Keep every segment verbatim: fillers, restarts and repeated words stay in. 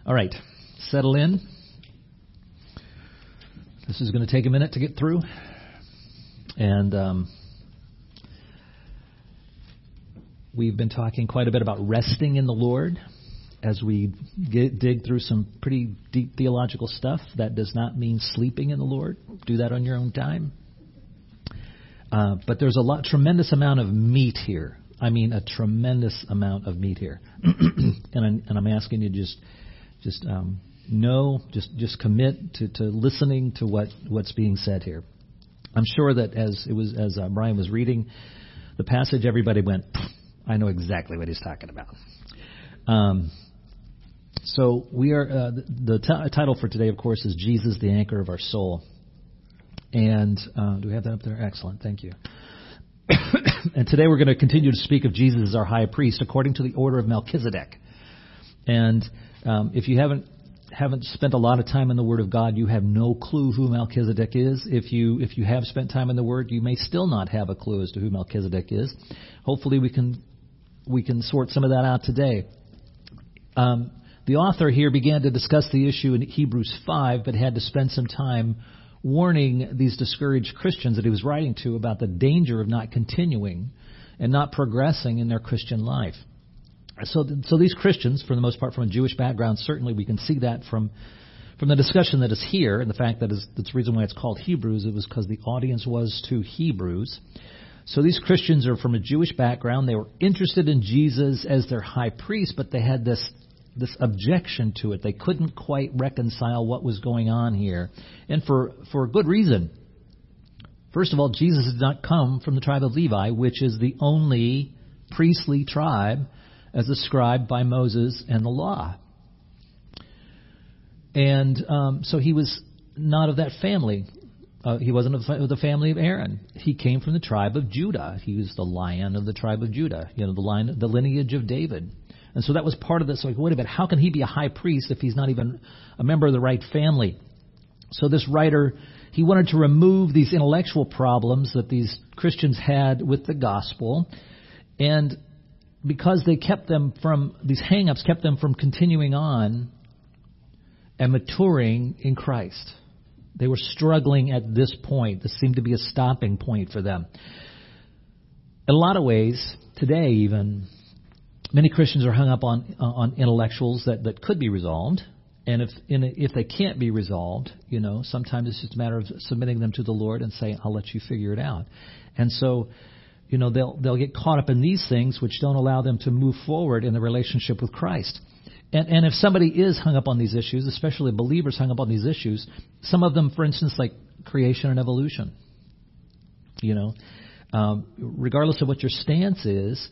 All right, settle in. This is going to take a minute to get through. And um, we've been talking quite a bit about resting in the Lord as we get, dig through some pretty deep theological stuff. That does not mean sleeping in the Lord. Do that on your own time. Uh, but there's a lot, tremendous amount of meat here. I mean, a tremendous amount of meat here. and, I'm, and I'm asking you just, just um, know, just just commit to, to listening to what, what's being said here. I'm sure that as it was as uh, Brian was reading the passage, everybody went, I know exactly what he's talking about. Um, so we are. Uh, the the t- title for today, of course, is Jesus, the Anchor of Our Soul. And uh, do we have that up there? Excellent, thank you. And today we're going to continue to speak of Jesus as our high priest according to the order of Melchizedek. And um, if you haven't haven't spent a lot of time in the Word of God, you have no clue who Melchizedek is. If you if you have spent time in the Word, you may still not have a clue as to who Melchizedek is. Hopefully, we can we can sort some of that out today. Um, the author here began to discuss the issue in Hebrews five, but had to spend some time warning these discouraged Christians that he was writing to about the danger of not continuing and not progressing in their Christian life. So, so these Christians, for the most part, from a Jewish background, certainly we can see that from from the discussion that is here, and the fact that is, that's the reason why it's called Hebrews. It was because the audience was to Hebrews. So these Christians are from a Jewish background. They were interested in Jesus as their high priest, but they had this this objection to it. They couldn't quite reconcile what was going on here, and for for a good reason. First of all, Jesus did not come from the tribe of Levi, which is the only priestly tribe as described by Moses and the law. And um, so he was not of that family. Uh, he wasn't of the family of Aaron. He came from the tribe of Judah. He was the lion of the tribe of Judah, you know, the line, the lineage of David. And so that was part of this. So like, wait a minute, how can he be a high priest if he's not even a member of the right family? So this writer, he wanted to remove these intellectual problems that these Christians had with the gospel, and because they kept them from, these hang-ups kept them from continuing on and maturing in Christ. They were struggling at this point. This seemed to be a stopping point for them. In a lot of ways, today even, many Christians are hung up on on intellectuals that, that could be resolved. And if in a, if they can't be resolved, you know, sometimes it's just a matter of submitting them to the Lord and saying, I'll let you figure it out. And so, you know, they'll they'll get caught up in these things which don't allow them to move forward in the relationship with Christ. And and if somebody is hung up on these issues, especially believers hung up on these issues, some of them, for instance, like creation and evolution, you know, um, regardless of what your stance is,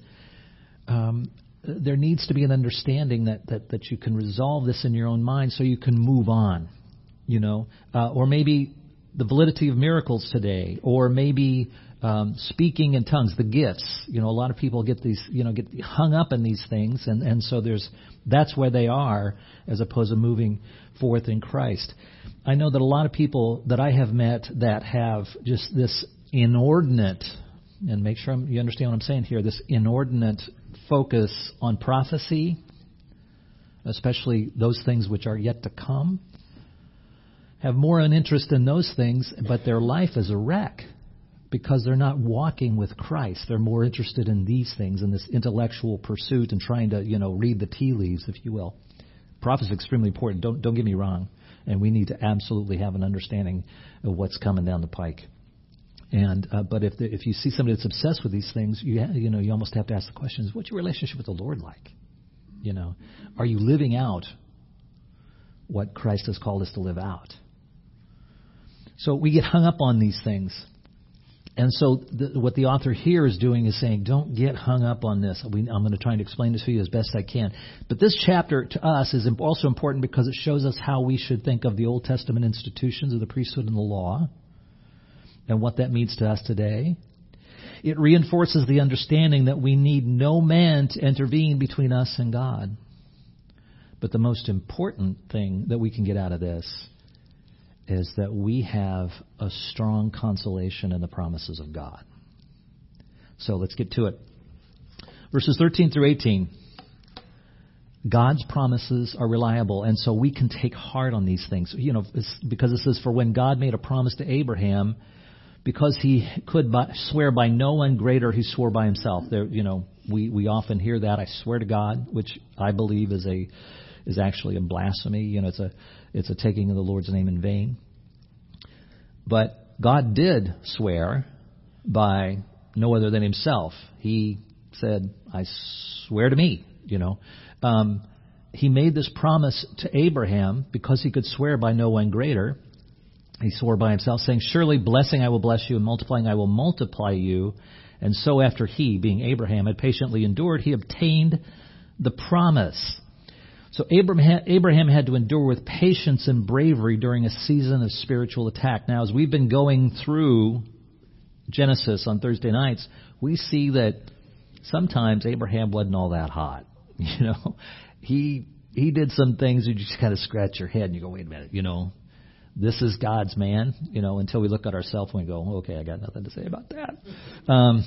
um, there needs to be an understanding that, that, that you can resolve this in your own mind so you can move on, you know, uh, or maybe the validity of miracles today, or maybe um, speaking in tongues, the gifts. You know, a lot of people get these, you know, get hung up in these things, and, and so there's that's where they are as opposed to moving forth in Christ. I know that a lot of people that I have met that have just this inordinate, and make sure you understand what I'm saying here, this inordinate focus on prophecy, especially those things which are yet to come, have more an interest in those things, but their life is a wreck because they're not walking with Christ. They're more interested in these things, in this intellectual pursuit and trying to, you know, read the tea leaves, if you will. Prophecy is extremely important. Don't don't get me wrong, and we need to absolutely have an understanding of what's coming down the pike. And uh, but if the, if you see somebody that's obsessed with these things, you ha- you know you almost have to ask the question: what's your relationship with the Lord like? You know, are you living out what Christ has called us to live out? So we get hung up on these things. And so the, what the author here is doing is saying, don't get hung up on this. We, I'm going to try and explain this to you as best I can. But this chapter to us is also important because it shows us how we should think of the Old Testament institutions of the priesthood and the law and what that means to us today. It reinforces the understanding that we need no man to intervene between us and God. But the most important thing that we can get out of this is that we have a strong consolation in the promises of God. So let's get to it. Verses thirteen through eighteen. God's promises are reliable, and so we can take heart on these things. You know, it's because it says, for when God made a promise to Abraham, because he could by, swear by no one greater, he swore by himself. There, you know, we, we often hear that, I swear to God, which I believe is a is actually a blasphemy. You know, it's a it's a taking of the Lord's name in vain. But God did swear by no other than himself. He said, I swear to me, you know. Um, he made this promise to Abraham because he could swear by no one greater. He swore by himself, saying, surely blessing I will bless you, and multiplying I will multiply you. And so after he, being Abraham, had patiently endured, he obtained the promise. So Abraham, Abraham had to endure with patience and bravery during a season of spiritual attack. Now, as we've been going through Genesis on Thursday nights, we see that sometimes Abraham wasn't all that hot. You know, he he did some things you just kind of scratch your head and you go, wait a minute, you know, this is God's man, you know, until we look at ourselves and we go, okay, I got nothing to say about that. Um,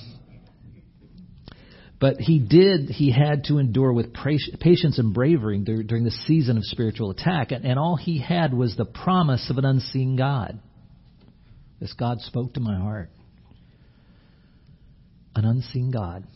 but he did, he had to endure with patience and bravery during the season of spiritual attack. And, and all he had was the promise of an unseen God. This God spoke to my heart. An unseen God.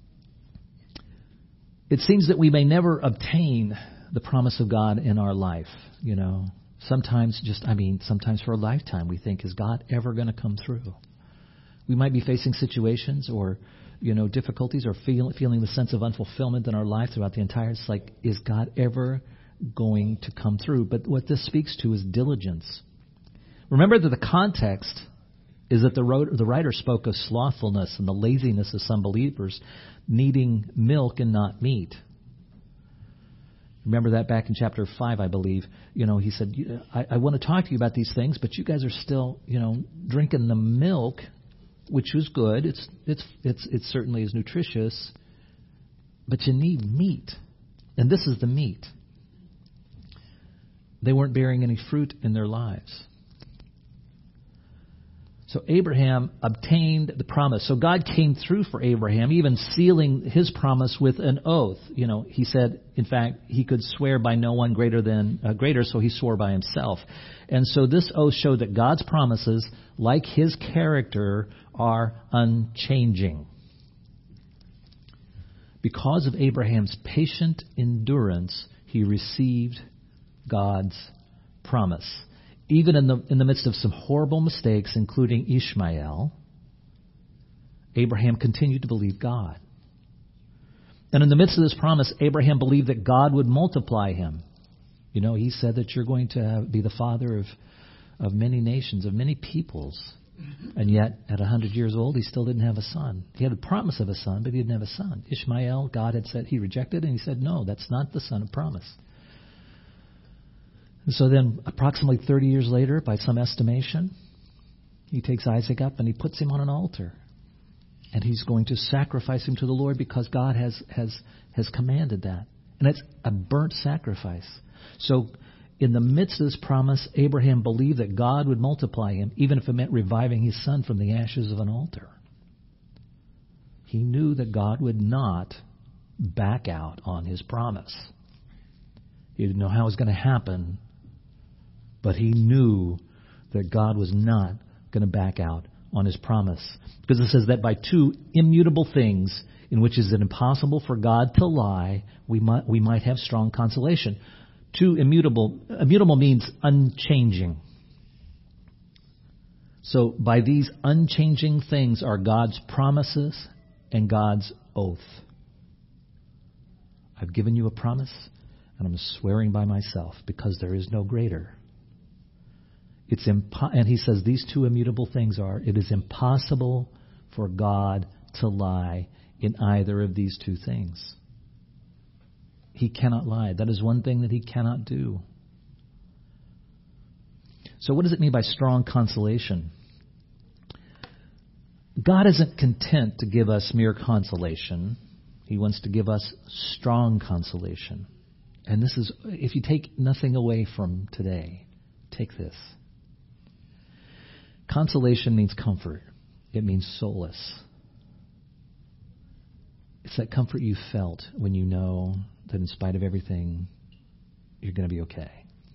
It seems that we may never obtain the promise of God in our life, you know. Sometimes just, I mean, sometimes for a lifetime we think, is God ever going to come through? We might be facing situations or, you know, difficulties or feel, feeling the sense of unfulfillment in our life throughout the entire, it's like, is God ever going to come through? But what this speaks to is diligence. Remember that the context is that the writer spoke of slothfulness and the laziness of some believers needing milk and not meat. Remember that back in chapter five, I believe. You know, he said, I, I want to talk to you about these things, but you guys are still, you know, drinking the milk, which is good. It's it's it's it certainly is nutritious, but you need meat. And this is the meat. They weren't bearing any fruit in their lives. So Abraham obtained the promise. So God came through for Abraham, even sealing his promise with an oath. You know, he said, in fact, he could swear by no one greater than uh, greater, so he swore by himself. And so this oath showed that God's promises, like his character, are unchanging. Because of Abraham's patient endurance, he received God's promise. Even in the in the midst of some horrible mistakes, including Ishmael, Abraham continued to believe God. And in the midst of this promise, Abraham believed that God would multiply him. You know, he said that you're going to be the father of, of many nations, of many peoples. And yet, at one hundred years old, he still didn't have a son. He had a promise of a son, but he didn't have a son. Ishmael, God had said, he rejected, and he said, no, that's not the son of promise. And so then, approximately thirty years later, by some estimation, he takes Isaac up and he puts him on an altar. And he's going to sacrifice him to the Lord because God has, has, has commanded that. And it's a burnt sacrifice. So in the midst of this promise, Abraham believed that God would multiply him, even if it meant reviving his son from the ashes of an altar. He knew that God would not back out on his promise. He didn't know how it was going to happen, but he knew that God was not going to back out on his promise. Because it says that by two immutable things, in which is it impossible for God to lie, we might, we might have strong consolation. Two immutable, immutable means unchanging. So by these unchanging things are God's promises and God's oath. I've given you a promise, and I'm swearing by myself because there is no greater. It's impo- and he says these two immutable things are, it is impossible for God to lie in either of these two things. He cannot lie. That is one thing that he cannot do. So what does it mean by strong consolation? God isn't content to give us mere consolation. He wants to give us strong consolation. And this is, if you take nothing away from today, take this. Consolation means comfort. It means solace. It's that comfort you felt when you know that in spite of everything, you're going to be okay.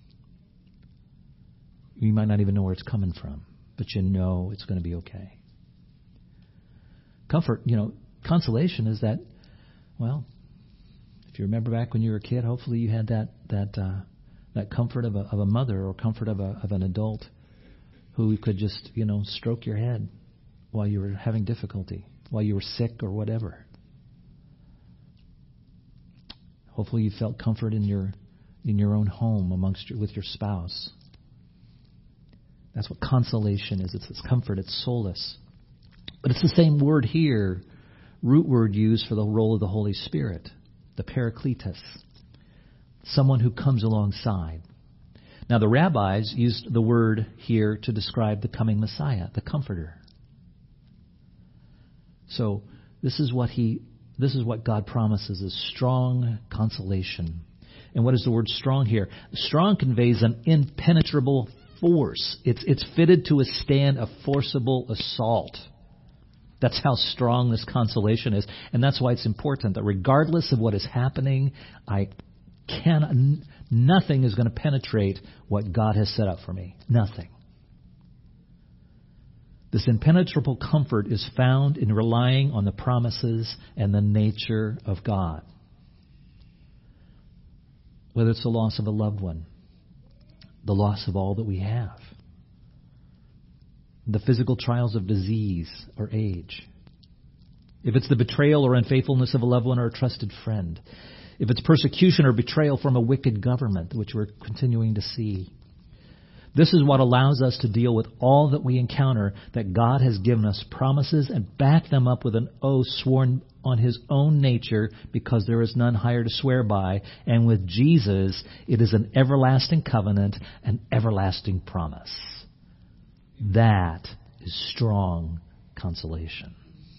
You might not even know where it's coming from, but you know it's going to be okay. Comfort, you know, consolation is that, well, if you remember back when you were a kid, hopefully you had that that uh, that comfort of a of a mother or comfort of a of an adult who could just, you know, stroke your head while you were having difficulty, while you were sick or whatever. Hopefully you felt comfort in your in your own home amongst your, with your spouse. That's what consolation is. It's, it's comfort. It's solace. But it's the same word here, root word used for the role of the Holy Spirit, the Parakletos, someone who comes alongside. Now, the rabbis used the word here to describe the coming Messiah, the Comforter. So this is what he, this is what God promises: is strong consolation. And what is the word strong here? Strong conveys an impenetrable force. It's it's fitted to withstand a forcible assault. That's how strong this consolation is. And that's why it's important that regardless of what is happening, I can nothing is going to penetrate what God has set up for me. Nothing. This impenetrable comfort is found in relying on the promises and the nature of God. Whether it's the loss of a loved one, the loss of all that we have, the physical trials of disease or age, if it's the betrayal or unfaithfulness of a loved one or a trusted friend, if it's persecution or betrayal from a wicked government, which we're continuing to see. This is what allows us to deal with all that we encounter, that God has given us promises and back them up with an oath sworn on His own nature, because there is none higher to swear by. And with Jesus, it is an everlasting covenant, an everlasting promise. That is strong consolation.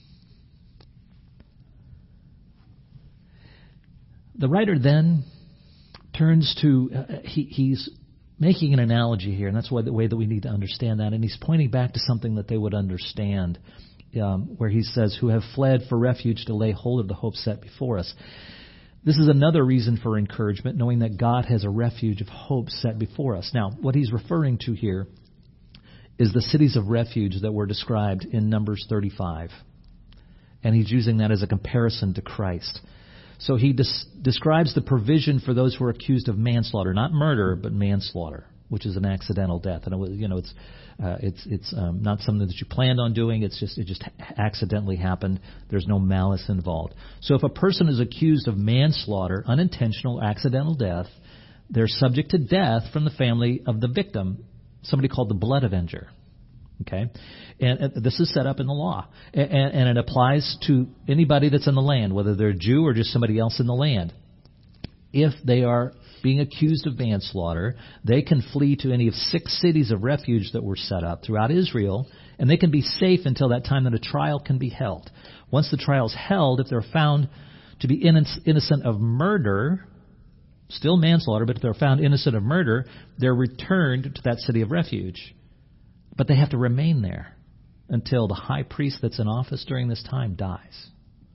The writer then turns to, uh, he, he's making an analogy here, and that's why the way that we need to understand that. And he's pointing back to something that they would understand, um, where he says, who have fled for refuge to lay hold of the hope set before us. This is another reason for encouragement, knowing that God has a refuge of hope set before us. Now, what he's referring to here is the cities of refuge that were described in Numbers thirty-five. And he's using that as a comparison to Christ. So he des- describes the provision for those who are accused of manslaughter, not murder, but manslaughter, which is an accidental death. And it was, you know, it's uh, it's it's um, not something that you planned on doing. It's just it just accidentally happened. There's no malice involved. So if a person is accused of manslaughter, unintentional, accidental death, they're subject to death from the family of the victim, somebody called the blood avenger. Okay, and this is set up in the law, and, and it applies to anybody that's in the land, whether they're a Jew or just somebody else in the land. If they are being accused of manslaughter, they can flee to any of six cities of refuge that were set up throughout Israel, and they can be safe until that time that a trial can be held. Once the trial is held, if they're found to be innocent of murder, still manslaughter, but if they're found innocent of murder, they're returned to that city of refuge. But they have to remain there until the high priest that's in office during this time dies.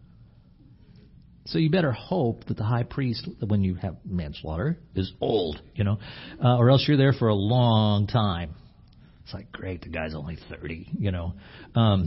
So you better hope that the high priest, when you have manslaughter, is old, you know, uh, or else you're there for a long time. It's like, great, the guy's only thirty, you know. Um,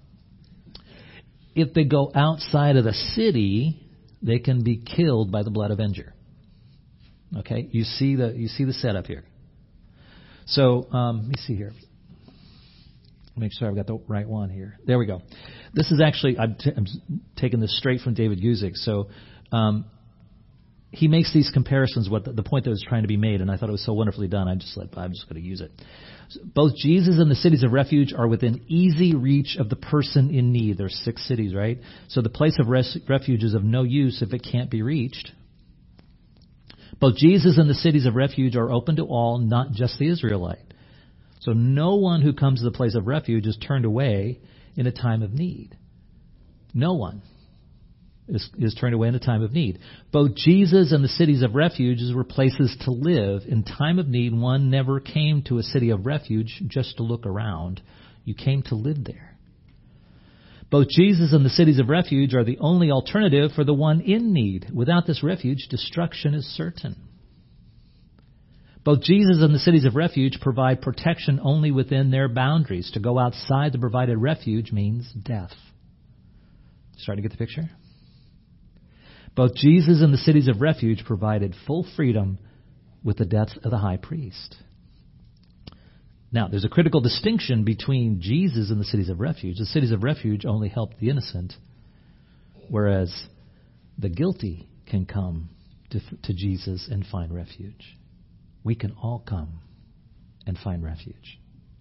if they go outside of the city, they can be killed by the blood avenger. Okay, you see the you see the setup here. So um, let me see here. Make sure I've got the right one here. There we go. This is actually, I'm, t- I'm taking this straight from David Guzik. So um, he makes these comparisons, what the, the point that was trying to be made, and I thought it was so wonderfully done, I just let, I'm just going to use it. So both Jesus and the cities of refuge are within easy reach of the person in need. There's six cities, right? So the place of res- refuge is of no use if it can't be reached. Both Jesus and the cities of refuge are open to all, not just the Israelite. So no one who comes to the place of refuge is turned away in a time of need. No one is, is turned away in a time of need. Both Jesus and the cities of refuge were places to live. In time of need, one never came to a city of refuge just to look around. You came to live there. Both Jesus and the cities of refuge are the only alternative for the one in need. Without this refuge, destruction is certain. Both Jesus and the cities of refuge provide protection only within their boundaries. To go outside the provided refuge means death. Starting to get the picture? Both Jesus and the cities of refuge provided full freedom with the death of the high priest. Now, there's a critical distinction between Jesus and the cities of refuge. The cities of refuge only help the innocent, whereas the guilty can come to, to Jesus and find refuge. We can all come and find refuge.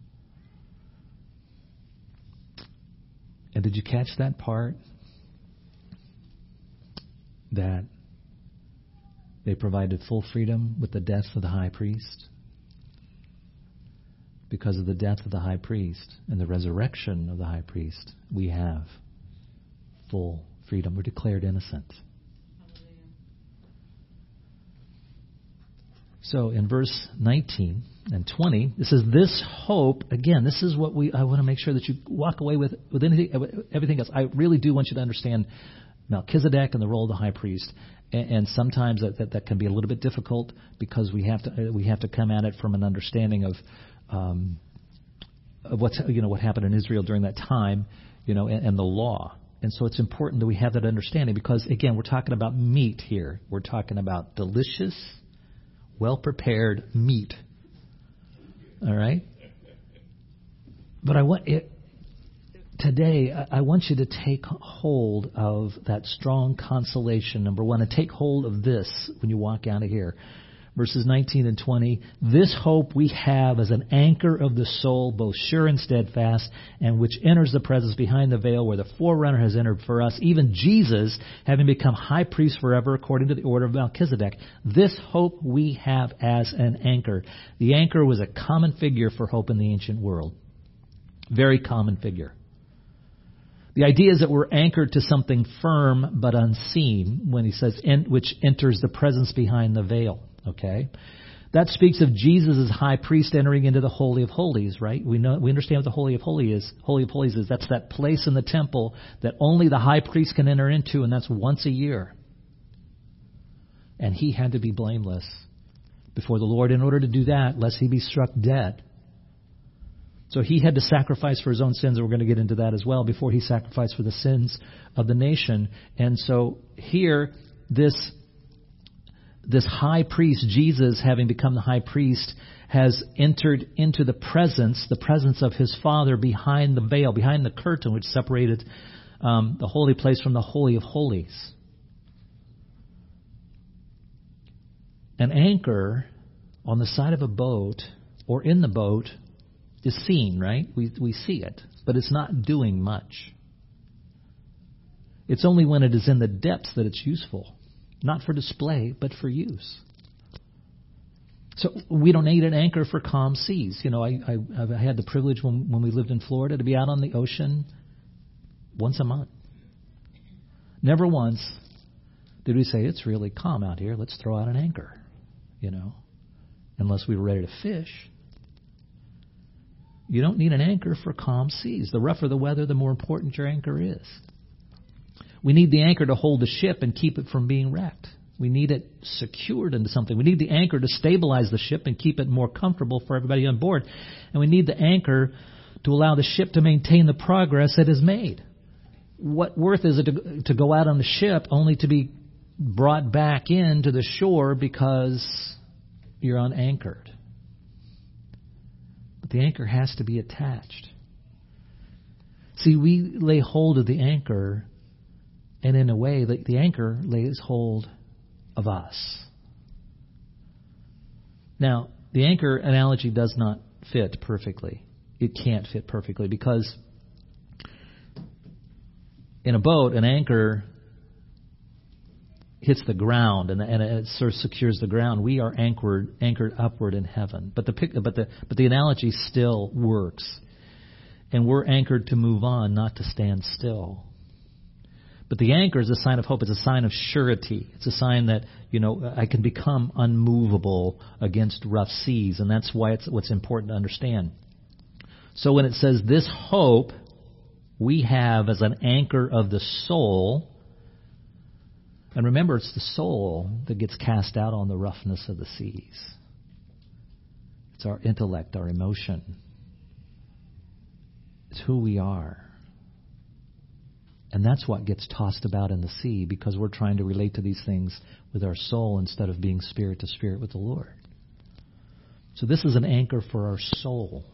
And did you catch that part? That they provided full freedom with the death of the high priest? Because of the death of the high priest and the resurrection of the high priest, we have full freedom. We're declared innocent. So in verse nineteen and twenty, it says, this hope, again, this is what we, I want to make sure that you walk away with, with anything, everything else. I really do want you to understand Melchizedek and the role of the high priest. And, and sometimes that, that, that can be a little bit difficult because we have to, we have to come at it from an understanding of, um, of what's, you know, what happened in Israel during that time, you know, and, and the law. And so it's important that we have that understanding because, again, we're talking about meat here. We're talking about delicious, well-prepared meat. All right? But I want it, today, I want you to take hold of that strong consolation, number one, and take hold of this when you walk out of here. Verses nineteen and twenty, this hope we have as an anchor of the soul, both sure and steadfast, and which enters the presence behind the veil where the forerunner has entered for us, even Jesus, having become high priest forever according to the order of Melchizedek. This hope we have as an anchor. The anchor was a common figure for hope in the ancient world. Very common figure. The idea is that we're anchored to something firm but unseen when he says, which enters the presence behind the veil. Okay, that speaks of Jesus as high priest entering into the Holy of Holies, right? We know, we understand what the Holy of Holies is. Holy of Holies is that's that place in the temple that only the high priest can enter into, and that's once a year. And he had to be blameless before the Lord in order to do that, lest he be struck dead. So he had to sacrifice for his own sins, and we're going to get into that as well, before he sacrificed for the sins of the nation. And so here, this This high priest, Jesus, having become the high priest, has entered into the presence, the presence of his Father behind the veil, behind the curtain which separated um, the holy place from the Holy of Holies. An anchor on the side of a boat or in the boat is seen, right? We we see it, but it's not doing much. It's only when it is in the depths that it's useful. Not for display, but for use. So we don't need an anchor for calm seas. You know, I, I, I've had the privilege when, when we lived in Florida to be out on the ocean once a month. Never once did we say, it's really calm out here, let's throw out an anchor, you know, unless we were ready to fish. You don't need an anchor for calm seas. The rougher the weather, the more important your anchor is. We need the anchor to hold the ship and keep it from being wrecked. We need it secured into something. We need the anchor to stabilize the ship and keep it more comfortable for everybody on board. And we need the anchor to allow the ship to maintain the progress it has made. What worth is it to, to go out on the ship only to be brought back into the shore because you're unanchored? But the anchor has to be attached. See, we lay hold of the anchor, and in a way, the, the anchor lays hold of us. Now, the anchor analogy does not fit perfectly. It can't fit perfectly because in a boat, an anchor hits the ground and, and it sort of secures the ground. We are anchored anchored upward in heaven. But the but the but the analogy still works, and we're anchored to move on, not to stand still. But the anchor is a sign of hope. It's a sign of surety. It's a sign that, you know, I can become unmovable against rough seas. And that's why it's what's important to understand. So when it says this hope we have as an anchor of the soul. And remember, it's the soul that gets cast out on the roughness of the seas. It's our intellect, our emotion. It's who we are. And that's what gets tossed about in the sea, because we're trying to relate to these things with our soul instead of being spirit to spirit with the Lord. So this is an anchor for our soul.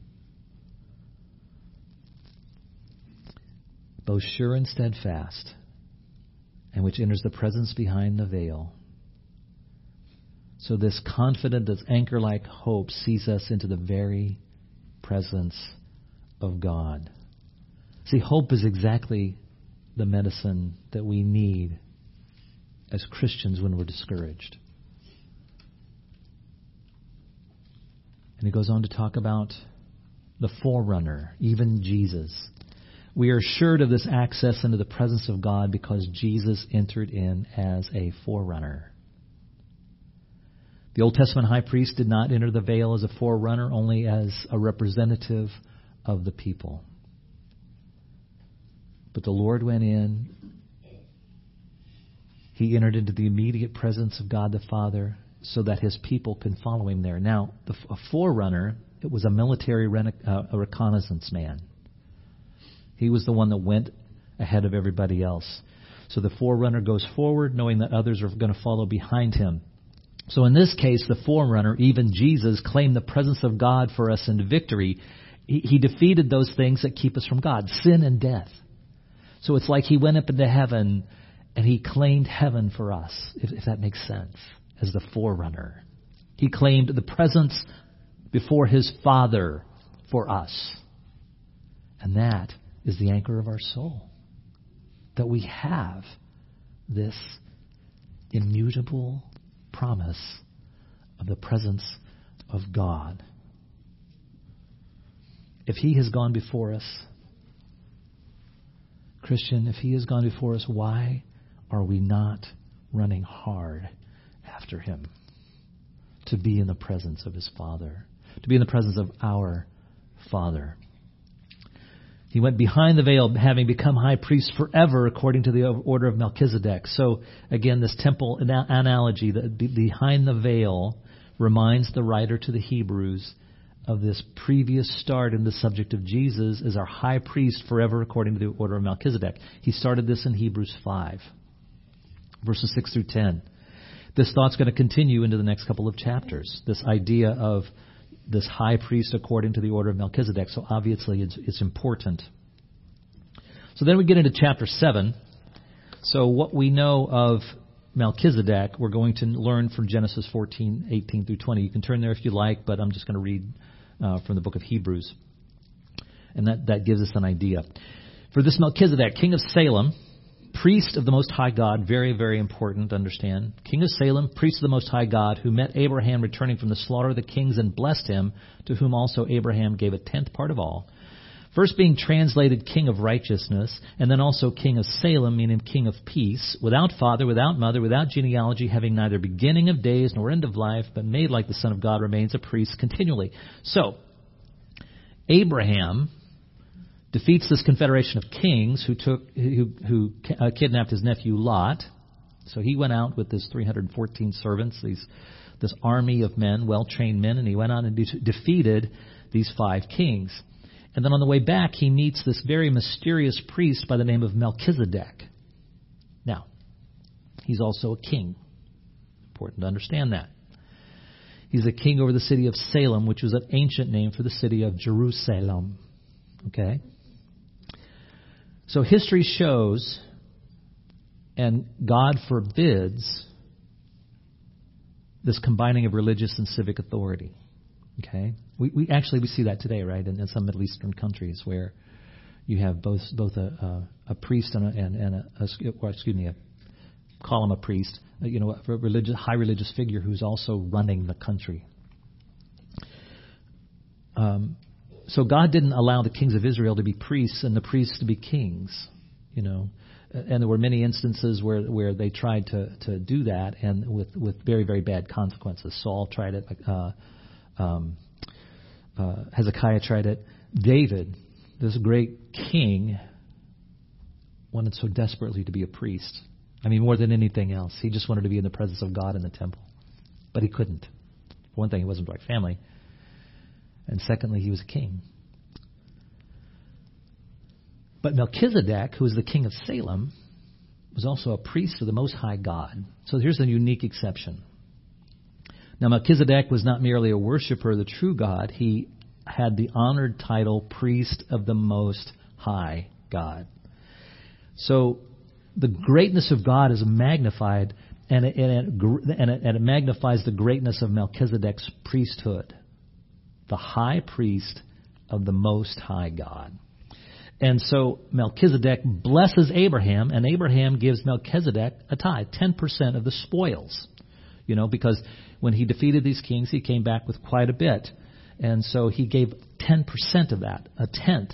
Both sure and steadfast, and which enters the presence behind the veil. So this confident, this anchor-like hope sees us into the very presence of God. See, hope is exactly the medicine that we need as Christians when we're discouraged. And he goes on to talk about the forerunner, even Jesus. We are assured of this access into the presence of God because Jesus entered in as a forerunner. The Old Testament high priest did not enter the veil as a forerunner, only as a representative of the people. But the Lord went in. He entered into the immediate presence of God the Father so that his people can follow him there. Now, the, a forerunner, it was a military rena, uh, a reconnaissance man. He was the one that went ahead of everybody else. So the forerunner goes forward, knowing that others are going to follow behind him. So in this case, the forerunner, even Jesus, claimed the presence of God for us in victory. He, he defeated those things that keep us from God, sin and death. So it's like he went up into heaven and he claimed heaven for us, if, if that makes sense, as the forerunner. He claimed the presence before his Father for us. And that is the anchor of our soul. That we have this immutable promise of the presence of God. If he has gone before us, Christian, if he has gone before us, why are we not running hard after him? To be in the presence of his Father. To be in the presence of our Father. He went behind the veil, having become high priest forever according to the order of Melchizedek. So, again, this temple analogy, the, behind the veil, reminds the writer to the Hebrews of this previous start in the subject of Jesus as our high priest forever according to the order of Melchizedek. He started this in Hebrews five, verses six through ten. This thought's going to continue into the next couple of chapters, this idea of this high priest according to the order of Melchizedek. So obviously it's, it's important. So then we get into chapter seven. So what we know of Melchizedek, we're going to learn from Genesis fourteen, eighteen through twenty. You can turn there if you like, but I'm just going to read uh, from the book of Hebrews. And that, that gives us an idea. For this Melchizedek, king of Salem, priest of the Most High God, very, very important to understand. King of Salem, priest of the Most High God, who met Abraham returning from the slaughter of the kings and blessed him, to whom also Abraham gave a tenth part of all. First being translated king of righteousness, and then also king of Salem, meaning king of peace, without father, without mother, without genealogy, having neither beginning of days nor end of life, but made like the Son of God, remains a priest continually. So, Abraham defeats this confederation of kings who took who, who uh, kidnapped his nephew Lot. So he went out with his three hundred fourteen servants, these this army of men, well-trained men, and he went out and de- defeated these five kings. And then on the way back, he meets this very mysterious priest by the name of Melchizedek. Now, he's also a king. Important to understand that. He's a king over the city of Salem, which was an ancient name for the city of Jerusalem. Okay? So history shows, and God forbids, this combining of religious and civic authority. Okay, we we actually we see that today, right? In, in some Middle Eastern countries where you have both both a a, a priest and a, and, and a, a or excuse me, a, call him a priest, you know, a religious high religious figure who's also running the country. Um, so God didn't allow the kings of Israel to be priests and the priests to be kings, you know. And there were many instances where, where they tried to, to do that, and with, with very, very bad consequences. Saul tried it. Uh, um, uh, Hezekiah tried it. David this great king wanted so desperately to be a priest. I mean, more than anything else. He just wanted to be in the presence of God in the temple. But he couldn't. For one thing, he wasn't the right family. And secondly, he was a king. But Melchizedek, who was the king of Salem, was also a priest of the Most High God. So here's a unique exception. Now, Melchizedek was not merely a worshiper of the true God. He had the honored title, priest of the Most High God. So the greatness of God is magnified, and it, and, it, and, it, and it magnifies the greatness of Melchizedek's priesthood, the high priest of the Most High God. And so Melchizedek blesses Abraham, and Abraham gives Melchizedek a tithe, ten percent of the spoils. You know, because when he defeated these kings, he came back with quite a bit. And so he gave ten percent of that, a tenth.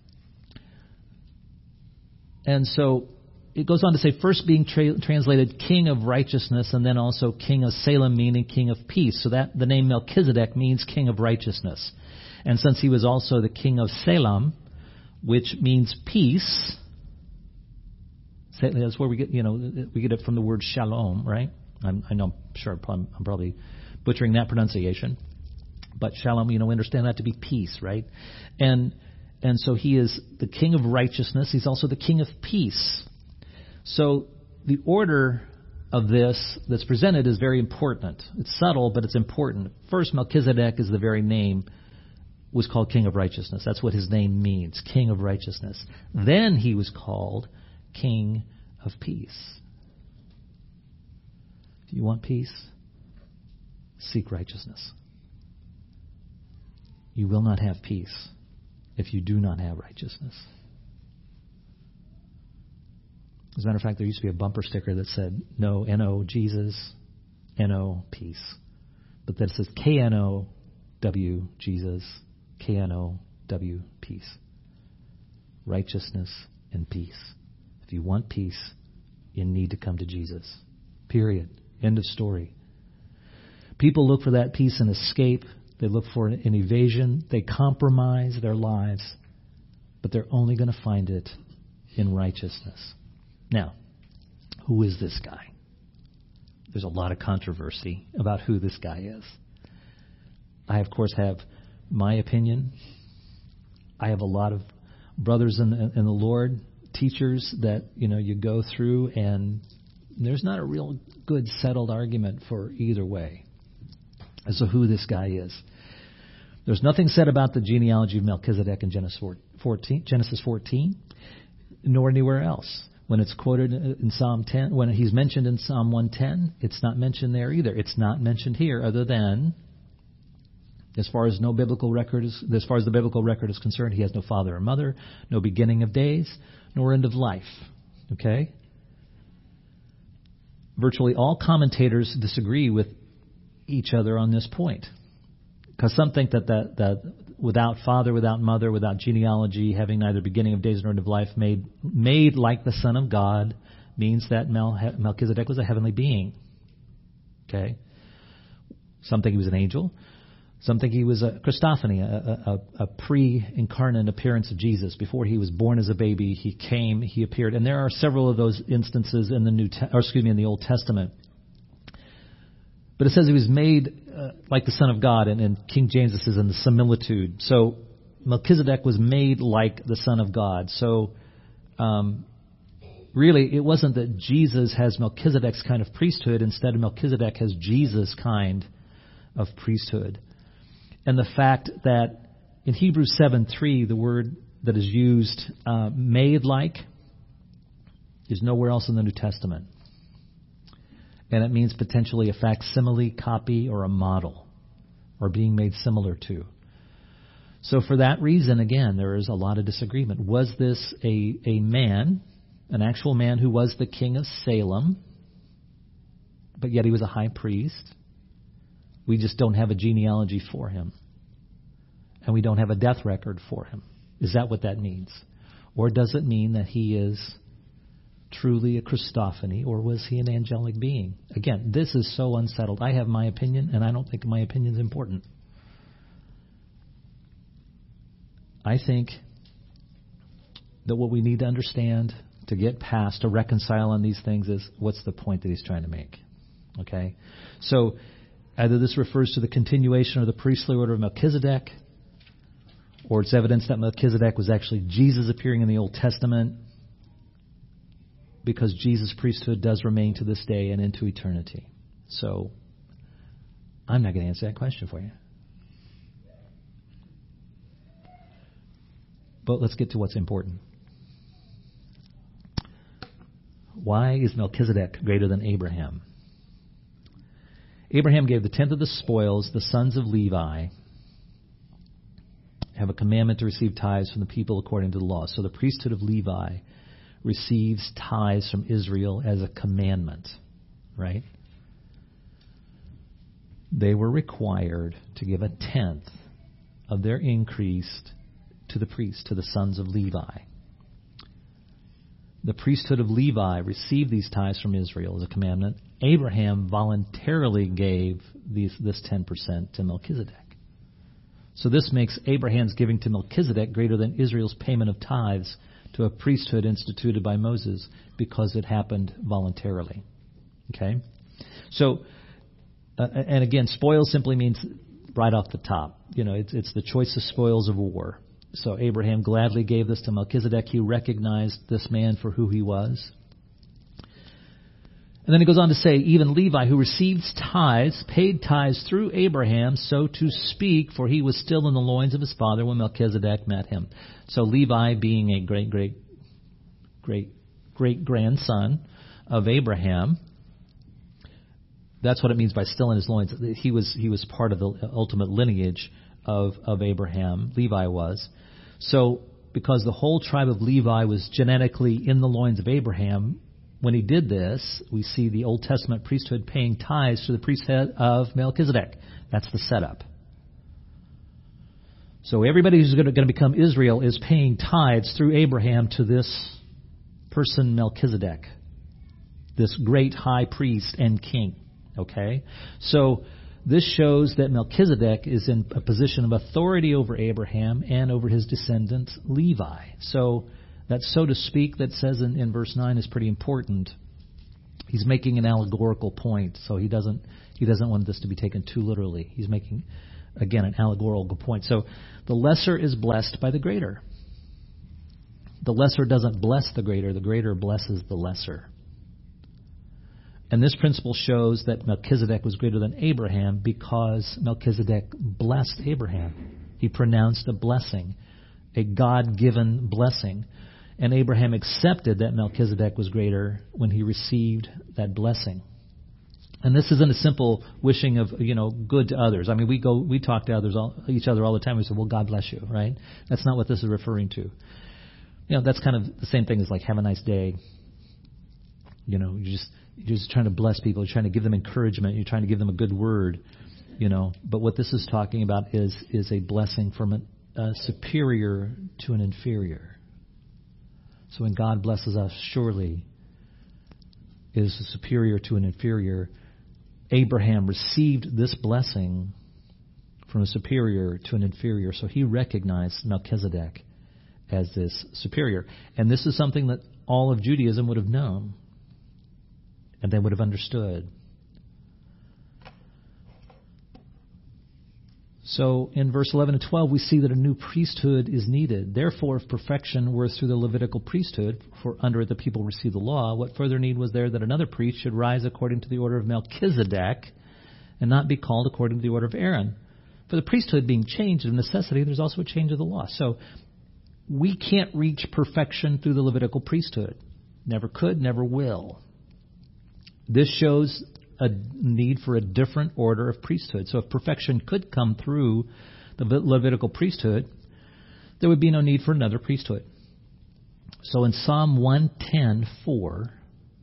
And so it goes on to say, first being tra- translated King of Righteousness, and then also King of Salem, meaning King of Peace. So that the name Melchizedek means King of Righteousness. And since he was also the King of Salem, which means peace, that's where we get, you know, we get it from the word shalom, right? I'm, I know, I'm sure I'm probably butchering that pronunciation, but shalom, you know, we understand that to be peace, right? And and so he is the King of Righteousness. He's also the King of Peace. So the order of this that's presented is very important. It's subtle, but it's important. First, Melchizedek is the very name, was called King of Righteousness. That's what his name means, King of Righteousness. Then he was called King of Peace. If you want peace, seek righteousness. You will not have peace if you do not have righteousness. As a matter of fact, there used to be a bumper sticker that said, no, N O, Jesus, N O, peace. But then it says K N O W, Jesus, K N O W, peace. Righteousness and peace. If you want peace, you need to come to Jesus. Period. End of story. People look for that peace and escape. They look for an evasion. They compromise their lives. But they're only going to find it in righteousness. Now, who is this guy? There's a lot of controversy about who this guy is. I, of course, have my opinion. I have a lot of brothers in the, in the Lord, teachers that, you know, you go through, and there's not a real good settled argument for either way as to who this guy is. There's nothing said about the genealogy of Melchizedek in Genesis fourteen, Genesis fourteen, nor anywhere else. When it's quoted in Psalm ten, when he's mentioned in Psalm one ten, it's not mentioned there either. It's not mentioned here, other than, as far as no biblical record is, as far as the biblical record is concerned, he has no father or mother, no beginning of days, nor end of life. Okay? Virtually all commentators disagree with each other on this point, because some think that, that that without father, without mother, without genealogy, having neither beginning of days nor end of life, made made like the Son of God, means that Mel, Melchizedek was a heavenly being. Okay? Some think he was an angel. Some think he was a Christophany, a, a, a pre-incarnate appearance of Jesus. Before he was born as a baby, he came, he appeared. And there are several of those instances in the New, Te- or excuse me, in the Old Testament. But it says he was made uh, like the Son of God, and in King James it says in the similitude. So Melchizedek was made like the Son of God. So um, really, it wasn't that Jesus has Melchizedek's kind of priesthood. Instead, Melchizedek has Jesus' kind of priesthood. And the fact that in Hebrews seven three, the word that is used, uh, made like, is nowhere else in the New Testament. And it means potentially a facsimile, copy, or a model, or being made similar to. So for that reason, again, there is a lot of disagreement. Was this a, a man, an actual man who was the king of Salem, but yet he was a high priest? We just don't have a genealogy for him. And we don't have a death record for him. Is that what that means? Or does it mean that he is truly a Christophany, or was he an angelic being? Again, this is so unsettled. I have my opinion, and I don't think my opinion is important. I think that what we need to understand to get past, to reconcile on these things is what's the point that he's trying to make. Okay? So either this refers to the continuation of the priestly order of Melchizedek, or it's evidence that Melchizedek was actually Jesus appearing in the Old Testament, because Jesus' priesthood does remain to this day and into eternity. So I'm not going to answer that question for you. But let's get to what's important. Why is Melchizedek greater than Abraham? Abraham gave the tenth of the spoils. The sons of Levi have a commandment to receive tithes from the people according to the law. So the priesthood of Levi receives tithes from Israel as a commandment, right? They were required to give a tenth of their increase to the priests, to the sons of Levi. The priesthood of Levi received these tithes from Israel as a commandment. Abraham voluntarily gave these, this ten percent to Melchizedek. So this makes Abraham's giving to Melchizedek greater than Israel's payment of tithes to a priesthood instituted by Moses, because it happened voluntarily. Okay? So, uh, and again, spoil simply means right off the top. You know, it's, it's the choice of spoils of war. So Abraham gladly gave this to Melchizedek. He recognized this man for who he was. And then he goes on to say, even Levi, who receives tithes, paid tithes through Abraham, so to speak, for he was still in the loins of his father when Melchizedek met him. So Levi, being a great, great, great, great grandson of Abraham, that's what it means by still in his loins. He was he was part of the ultimate lineage of, of Abraham. Levi was. So because the whole tribe of Levi was genetically in the loins of Abraham, when he did this, we see the Old Testament priesthood paying tithes to the priesthood of Melchizedek. That's the setup. So everybody who's going to become Israel is paying tithes through Abraham to this person Melchizedek, this great high priest and king. Okay? So this shows that Melchizedek is in a position of authority over Abraham and over his descendant Levi. So that, so to speak, that says in, in verse nine is pretty important. He's making an allegorical point, so he doesn't he doesn't want this to be taken too literally. He's making, again, an allegorical point. So the lesser is blessed by the greater. The lesser doesn't bless the greater. The greater blesses the lesser. And this principle shows that Melchizedek was greater than Abraham because Melchizedek blessed Abraham. He pronounced a blessing, a God-given blessing. And Abraham accepted that Melchizedek was greater when he received that blessing. And this isn't a simple wishing of, you know, good to others. I mean, we go, we talk to others, all, each other all the time. We say, well, God bless you, right? That's not what this is referring to. You know, that's kind of the same thing as like, have a nice day. You know, you just, you're just trying to bless people. You're trying to give them encouragement. You're trying to give them a good word, you know. But what this is talking about is is a blessing from a, a superior to an inferior. So when God blesses us, surely is superior to an inferior. Abraham received this blessing from a superior to an inferior. So he recognized Melchizedek as this superior. And this is something that all of Judaism would have known. And they would have understood. So in verse eleven and twelve, we see that a new priesthood is needed. Therefore, if perfection were through the Levitical priesthood, for under it the people received the law, what further need was there that another priest should rise according to the order of Melchizedek and not be called according to the order of Aaron? For the priesthood being changed of necessity, there's also a change of the law. So we can't reach perfection through the Levitical priesthood. Never could, never will. This shows a need for a different order of priesthood. So if perfection could come through the Levitical priesthood, there would be no need for another priesthood. So in Psalm one ten four,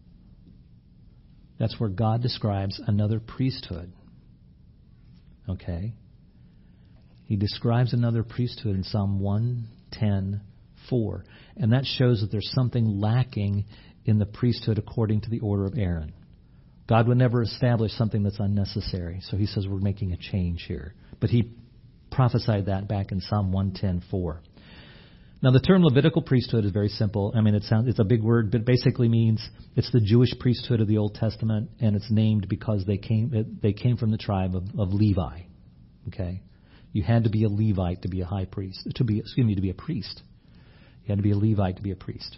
that's where God describes another priesthood. Okay? He describes another priesthood in Psalm one ten four. And that shows that there's something lacking in the priesthood according to the order of Aaron. God would never establish something that's unnecessary. So he says we're making a change here. But he prophesied that back in Psalm one ten four. Now, the term Levitical priesthood is very simple. I mean, it sounds it's a big word, but it basically means it's the Jewish priesthood of the Old Testament, and it's named because they came it, they came from the tribe of, of Levi. Okay, you had to be a Levite to be a high priest, to be excuse me, to be a priest. You had to be a Levite to be a priest.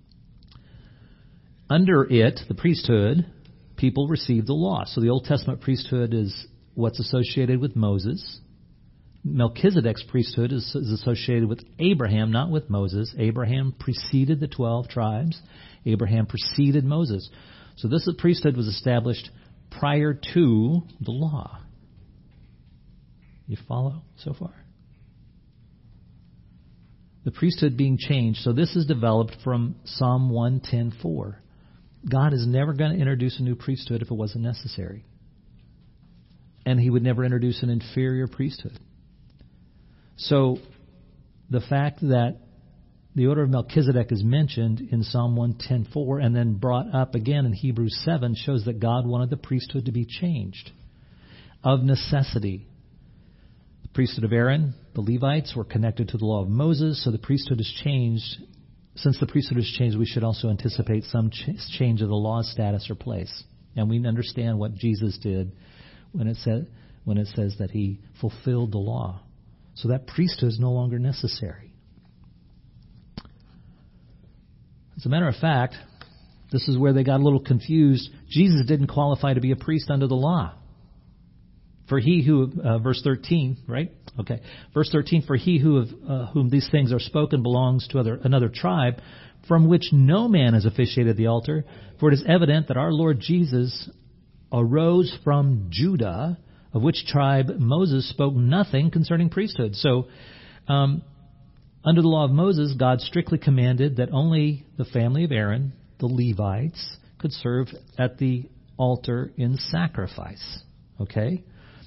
Under it, the priesthood, people received the law. So the Old Testament priesthood is what's associated with Moses. Melchizedek's priesthood is, is associated with Abraham, not with Moses. Abraham preceded the twelve tribes. Abraham preceded Moses. So this priesthood was established prior to the law. You follow so far? The priesthood being changed. So this is developed from Psalm one ten four. God is never going to introduce a new priesthood if it wasn't necessary. And he would never introduce an inferior priesthood. So the fact that the order of Melchizedek is mentioned in Psalm one ten four and then brought up again in Hebrews seven shows that God wanted the priesthood to be changed of necessity. The priesthood of Aaron, the Levites, were connected to the law of Moses, so the priesthood is changed. Since the priesthood has changed, we should also anticipate some ch- change of the law's status or place. And we understand what Jesus did when it said when it says that he fulfilled the law. So that priesthood is no longer necessary. As a matter of fact, this is where they got a little confused. Jesus didn't qualify to be a priest under the law. For he who, uh, verse thirteen, right? Okay. Verse thirteen, for he who of uh, whom these things are spoken belongs to other, another tribe, from which no man has officiated the altar. For it is evident that our Lord Jesus arose from Judah, of which tribe Moses spoke nothing concerning priesthood. So, um, under the law of Moses, God strictly commanded that only the family of Aaron, the Levites, could serve at the altar in sacrifice. Okay?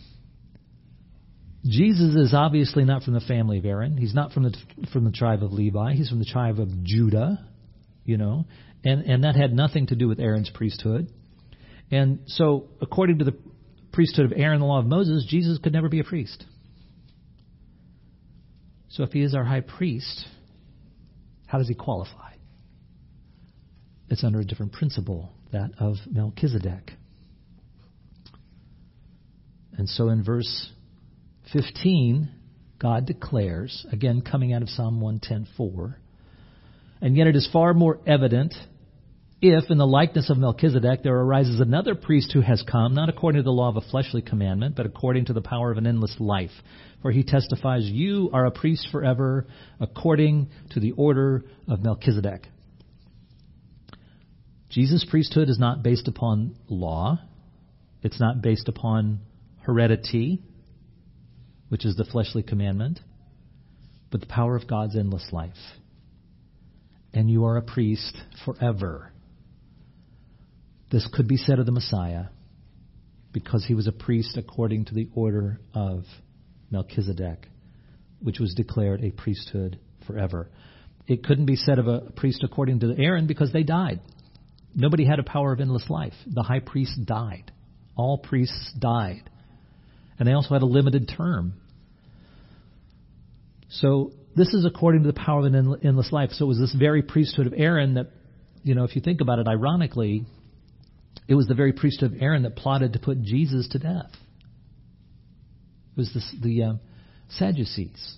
Jesus is obviously not from the family of Aaron. He's not from the from the tribe of Levi. He's from the tribe of Judah, you know, and, and that had nothing to do with Aaron's priesthood. And so, according to the priesthood of Aaron, the law of Moses, Jesus could never be a priest. So if he is our high priest, how does he qualify? It's under a different principle, that of Melchizedek. And so in verse fifteen, God declares, again coming out of Psalm one ten four, and yet it is far more evident if, in the likeness of Melchizedek, there arises another priest who has come, not according to the law of a fleshly commandment, but according to the power of an endless life. For he testifies, you are a priest forever, according to the order of Melchizedek. Jesus' priesthood is not based upon law. It's not based upon heredity, which is the fleshly commandment, but the power of God's endless life. And you are a priest forever. This could be said of the Messiah because he was a priest according to the order of Melchizedek, which was declared a priesthood forever. It couldn't be said of a priest according to Aaron because they died. Nobody had a power of endless life. The high priest died. All priests died. And they also had a limited term. So this is according to the power of an endless life. So it was this very priesthood of Aaron that, you know, if you think about it, ironically, it was the very priesthood of Aaron that plotted to put Jesus to death. It was this, the uh, Sadducees.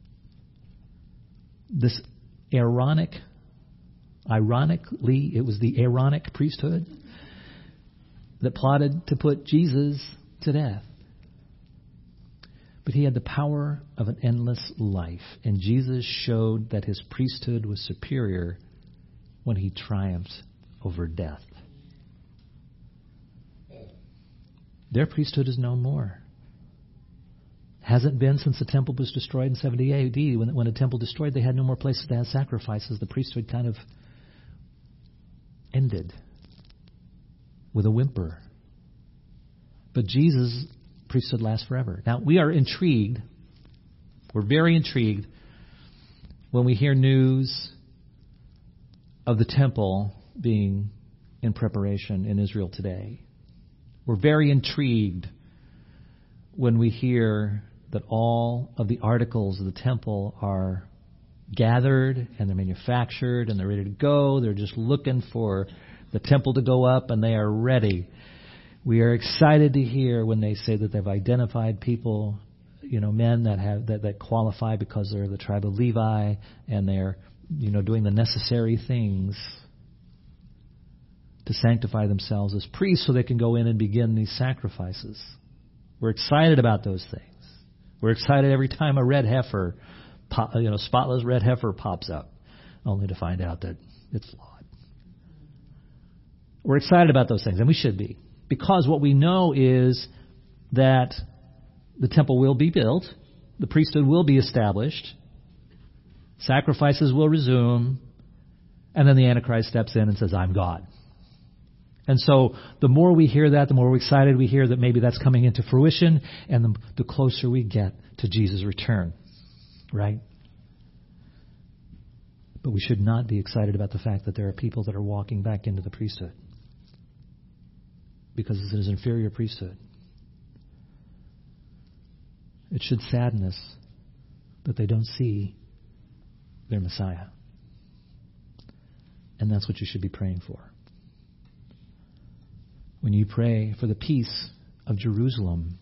This Aaronic, ironically, it was the Aaronic priesthood that plotted to put Jesus to death. But he had the power of an endless life. And Jesus showed that his priesthood was superior when he triumphed over death. Their priesthood is no more. Hasn't been since the temple was destroyed in seventy A D. When, when the temple destroyed, they had no more places to have sacrifices. The priesthood kind of ended with a whimper. But Jesus' priesthood lasts forever. Now, we are intrigued. We're very intrigued when we hear news of the temple being in preparation in Israel today. We're very intrigued when we hear that all of the articles of the temple are gathered and they're manufactured and they're ready to go. They're just looking for the temple to go up and they are ready. We are excited to hear when they say that they've identified people, you know, men that have that, that qualify because they're the tribe of Levi and they're, you know, doing the necessary things to sanctify themselves as priests so they can go in and begin these sacrifices. We're excited about those things. We're excited every time a red heifer, pop, you know, spotless red heifer pops up, only to find out that it's flawed. We're excited about those things, and we should be, because what we know is that the temple will be built, the priesthood will be established, sacrifices will resume, and then the Antichrist steps in and says, I'm God. And so the more we hear that, the more excited we hear that maybe that's coming into fruition, and the, the closer we get to Jesus' return, right? But we should not be excited about the fact that there are people that are walking back into the priesthood, because it's an inferior priesthood. It should sadden us that they don't see their Messiah. And that's what you should be praying for. When you pray for the peace of Jerusalem,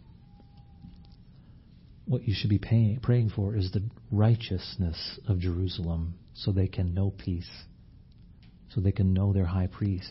what you should be paying, praying for is the righteousness of Jerusalem, so they can know peace, so they can know their high priest.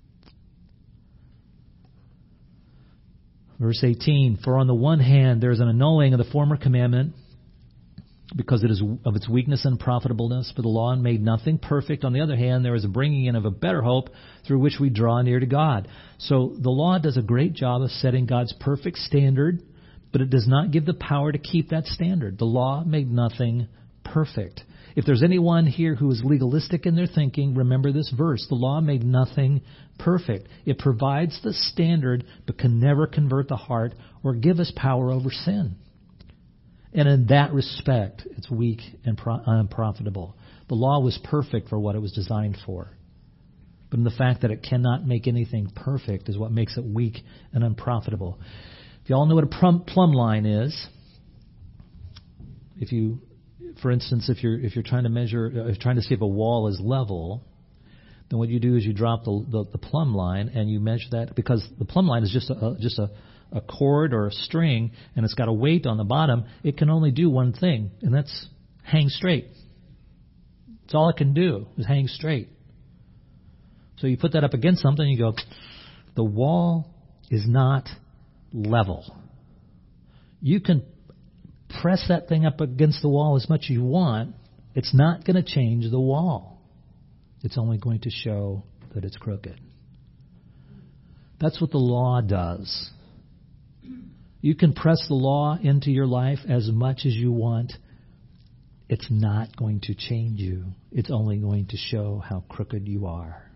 Verse eighteen, for on the one hand there is an annulling of the former commandment, because it is of its weakness and profitableness, for the law made nothing perfect. On the other hand, there is a bringing in of a better hope through which we draw near to God. So the law does a great job of setting God's perfect standard, but it does not give the power to keep that standard. The law made nothing perfect. If there's anyone here who is legalistic in their thinking, remember this verse. The law made nothing perfect. It provides the standard, but can never convert the heart or give us power over sin. And in that respect, it's weak and pro- unprofitable. The law was perfect for what it was designed for. But in the fact that it cannot make anything perfect is what makes it weak and unprofitable. If you all know what a plumb, plumb line is, if you, for instance, if you're if you're trying to measure, if trying to see if a wall is level, then what you do is you drop the the, the plumb line and you measure that, because the plumb line is just a just a a cord or a string, and it's got a weight on the bottom. It can only do one thing, and that's hang straight. That's all it can do, is hang straight. So you put that up against something, and you go, the wall is not level. You can press that thing up against the wall as much as you want. It's not going to change the wall. It's only going to show that it's crooked. That's what the law does. You can press the law into your life as much as you want. It's not going to change you. It's only going to show how crooked you are.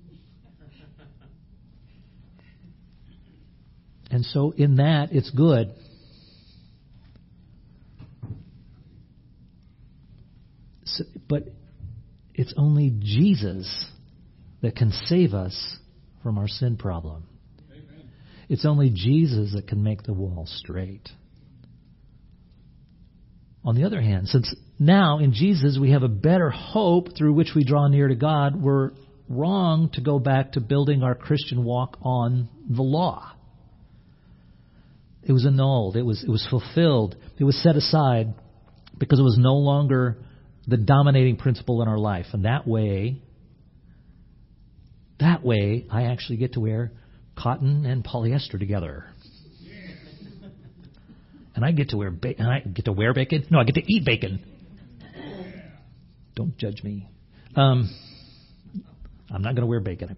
And so in that, it's good. So, but it's only Jesus that can save us from our sin problem. It's only Jesus that can make the wall straight. On the other hand, since now in Jesus we have a better hope through which we draw near to God, we're wrong to go back to building our Christian walk on the law. It was annulled. It was, it was fulfilled. It was set aside because it was no longer the dominating principle in our life. And that way, that way, I actually get to wear cotton and polyester together. And I get to wear bacon. I get to wear bacon. No, I get to eat bacon. Don't judge me. Um, I'm not going to wear bacon, I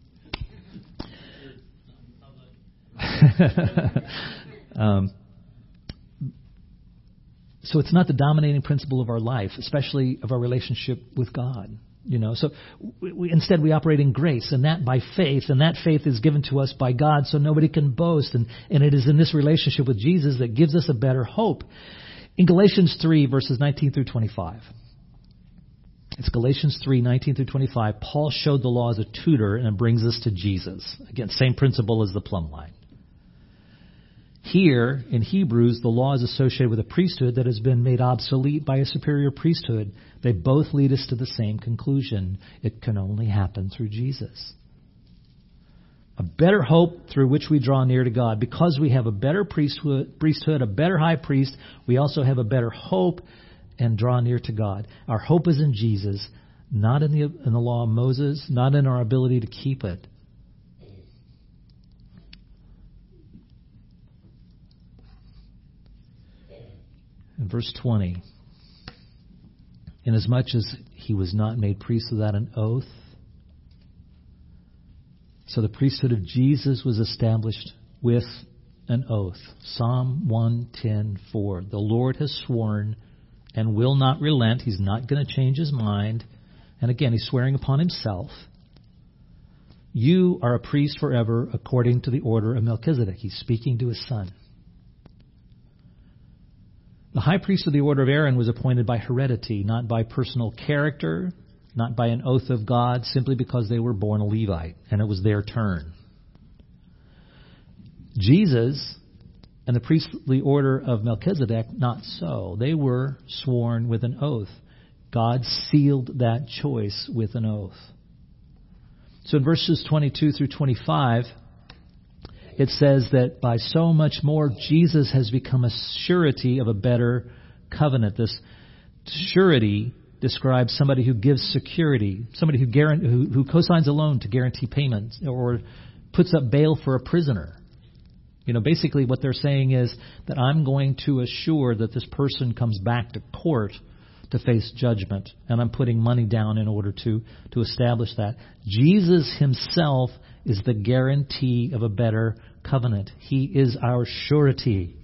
promise. um, so it's not the dominating principle of our life, especially of our relationship with God. You know, so we, we, instead we operate in grace, and that by faith, and that faith is given to us by God, so nobody can boast. And, and it is in this relationship with Jesus that gives us a better hope. In Galatians three, verses nineteen through twenty-five, it's Galatians three, nineteen through twenty-five. Paul showed the law as a tutor, and it brings us to Jesus. Again, same principle as the plumb line. Here, in Hebrews, the law is associated with a priesthood that has been made obsolete by a superior priesthood. They both lead us to the same conclusion. It can only happen through Jesus. A better hope through which we draw near to God. Because we have a better priesthood, priesthood, a better high priest, we also have a better hope and draw near to God. Our hope is in Jesus, not in the, in the law of Moses, not in our ability to keep it. In verse twenty, inasmuch as he was not made priest without an oath, so the priesthood of Jesus was established with an oath. Psalm one ten four. The Lord has sworn and will not relent. He's not going to change his mind. And again, he's swearing upon himself. You are a priest forever according to the order of Melchizedek. He's speaking to his son. The high priest of the order of Aaron was appointed by heredity, not by personal character, not by an oath of God, simply because they were born a Levite, and it was their turn. Jesus and the priestly order of Melchizedek, not so. They were sworn with an oath. God sealed that choice with an oath. So in verses twenty-two through twenty-five, it says that by so much more, Jesus has become a surety of a better covenant. This surety describes somebody who gives security, somebody who, guarant- who, who co-signs a loan to guarantee payments or puts up bail for a prisoner. You know, basically what they're saying is that I'm going to assure that this person comes back to court to face judgment, and I'm putting money down in order to, to establish that. Jesus himself is the guarantee of a better covenant. He is our surety.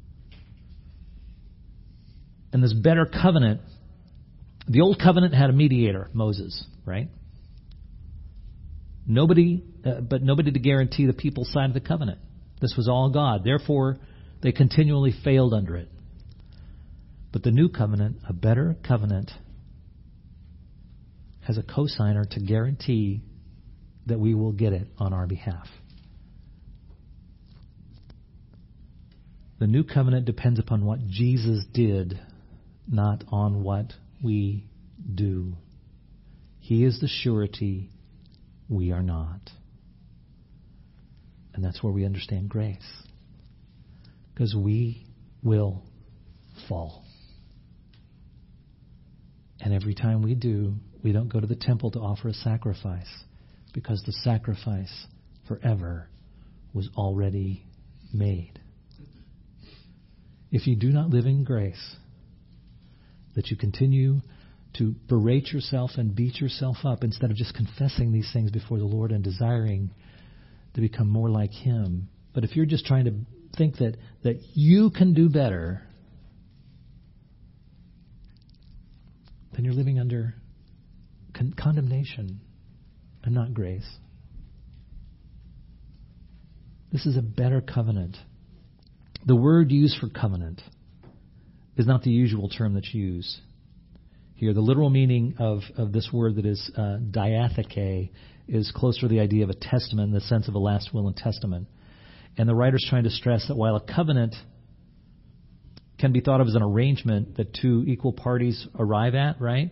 And this better covenant, the old covenant had a mediator, Moses, right? Nobody, uh, but nobody to guarantee the people's side of the covenant. This was all God. Therefore, they continually failed under it. But the new covenant, a better covenant, has a cosigner to guarantee that we will get it on our behalf. The new covenant depends upon what Jesus did, not on what we do. He is the surety, we are not. And that's where we understand grace. Because we will fall. And every time we do, we don't go to the temple to offer a sacrifice, because the sacrifice forever was already made. If you do not live in grace, that you continue to berate yourself and beat yourself up instead of just confessing these things before the Lord and desiring to become more like Him. But if you're just trying to think that, that you can do better, then you're living under con- condemnation and not grace. This is a better covenant. The word used for covenant is not the usual term that's used here. The literal meaning of, of this word that is uh, diatheke is closer to the idea of a testament in the sense of a last will and testament. And the writer's trying to stress that while a covenant can be thought of as an arrangement that two equal parties arrive at, right?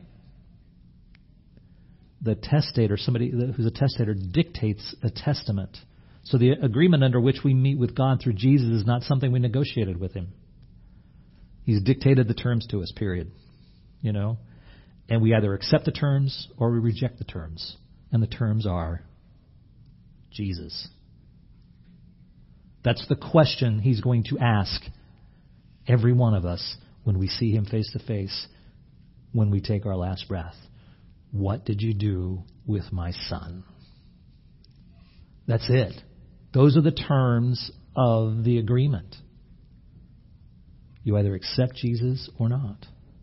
The testator, somebody who's a testator, dictates a testament. So the agreement under which we meet with God through Jesus is not something we negotiated with Him. He's dictated the terms to us, period. You know? And we either accept the terms or we reject the terms. And the terms are Jesus. That's the question He's going to ask every one of us when we see Him face to face, when we take our last breath. What did you do with my son? That's it. Those are the terms of the agreement. You either accept Jesus or not.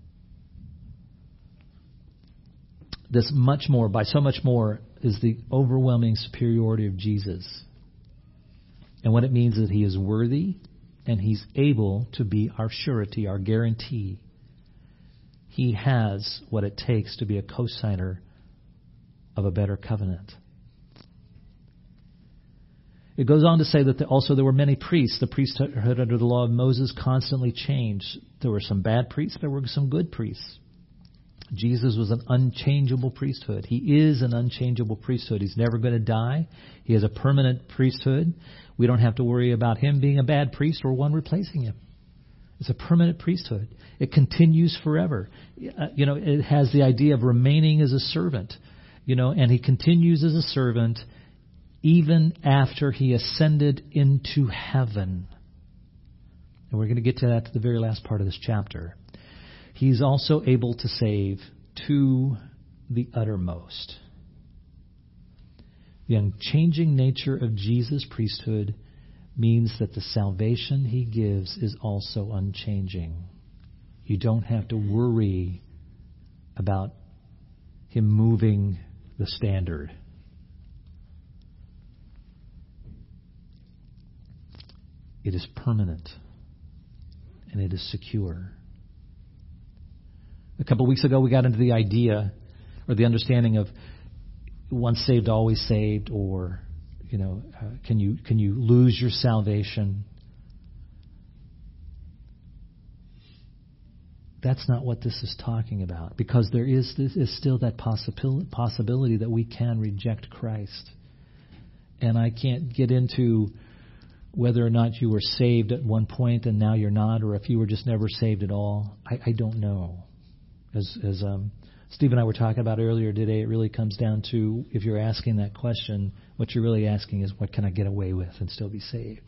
This much more, by so much more, is the overwhelming superiority of Jesus. And what it means is that He is worthy and He's able to be our surety, our guarantee. He has what it takes to be a cosigner of a better covenant. It goes on to say that also there were many priests. The priesthood under the law of Moses constantly changed. There were some bad priests. There were some good priests. Jesus was an unchangeable priesthood. He is an unchangeable priesthood. He's never going to die. He has a permanent priesthood. We don't have to worry about him being a bad priest or one replacing him. It's a permanent priesthood. It continues forever. Uh, you know, it has the idea of remaining as a servant. You know, and he continues as a servant even after he ascended into heaven. And we're going to get to that to the very last part of this chapter. He's also able to save to the uttermost. The unchanging nature of Jesus' priesthood means that the salvation he gives is also unchanging. You don't have to worry about him moving the standard. It is permanent and it is secure. A couple of weeks ago, we got into the idea or the understanding of once saved, always saved, or you know, uh, can you can you lose your salvation? That's not what this is talking about, because there is this is still that possibility possibility that we can reject Christ, and I can't get into whether or not you were saved at one point and now you're not, or if you were just never saved at all. I, I don't know. As as um, Steve and I were talking about earlier today, it really comes down to, if you're asking that question, what you're really asking is, what can I get away with and still be saved?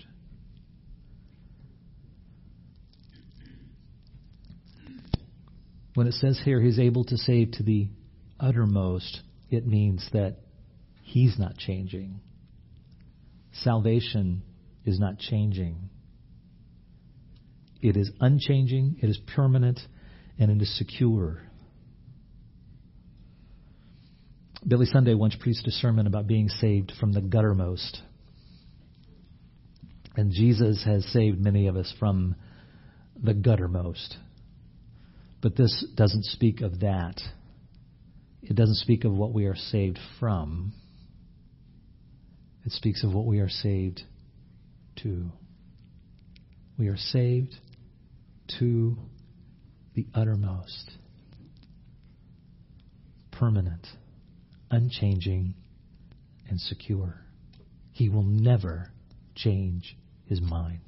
When it says here, he's able to save to the uttermost, it means that he's not changing. Salvation is not changing. It is unchanging, it is permanent, and it is secure. Billy Sunday once preached a sermon about being saved from the guttermost. And Jesus has saved many of us from the guttermost. But this doesn't speak of that. It doesn't speak of what we are saved from. It speaks of what we are saved to. We are saved to the uttermost. Permanent, unchanging, and secure. He will never change his mind.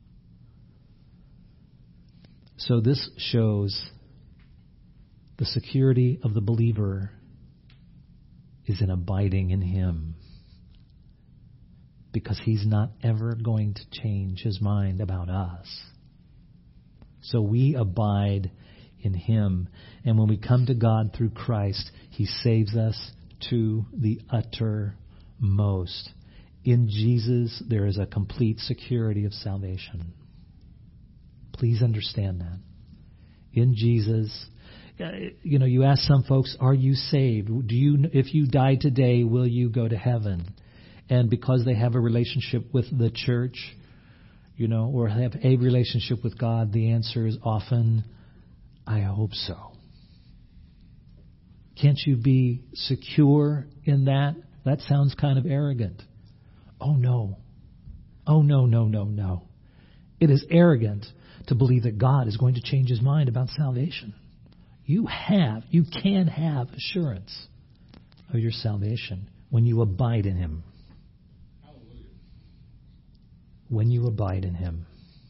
So this shows the security of the believer is in abiding in him, because he's not ever going to change his mind about us. So we abide in him. And when we come to God through Christ, he saves us to the uttermost. In Jesus, there is a complete security of salvation. Please understand that. In Jesus, you know, you ask some folks, are you saved? Do you, if you die today, will you go to heaven? And because they have a relationship with the church, you know, or have a relationship with God, the answer is often, I hope so. Can't you be secure in that? That sounds kind of arrogant. Oh, no. Oh, no, no, no, no. It is arrogant to believe that God is going to change his mind about salvation. You have, you can have assurance of your salvation when you abide in him. When you abide in him.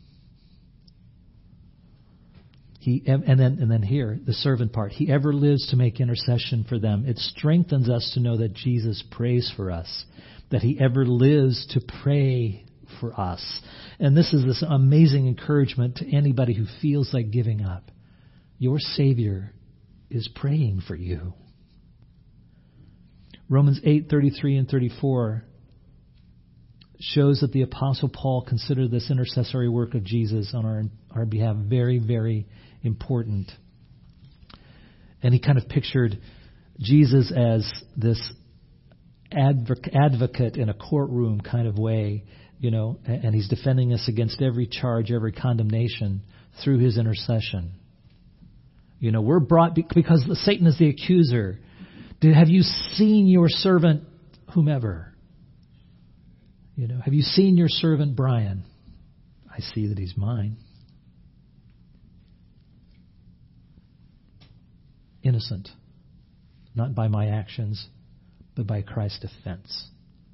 He and then and then here, the servant part. He ever lives to make intercession for them. It strengthens us to know that Jesus prays for us, that he ever lives to pray for us. And this is this amazing encouragement to anybody who feels like giving up. Your Savior is praying for you. Romans eight thirty-three and thirty-four shows that the Apostle Paul considered this intercessory work of Jesus on our, our behalf very, very important. And he kind of pictured Jesus as this advoc- advocate in a courtroom kind of way, you know, and he's defending us against every charge, every condemnation through his intercession. You know, we're brought because Satan is the accuser. Did, have you seen your servant, whomever? You know, have you seen your servant Brian? I see that he's mine. Innocent, not by my actions, but by Christ's defense.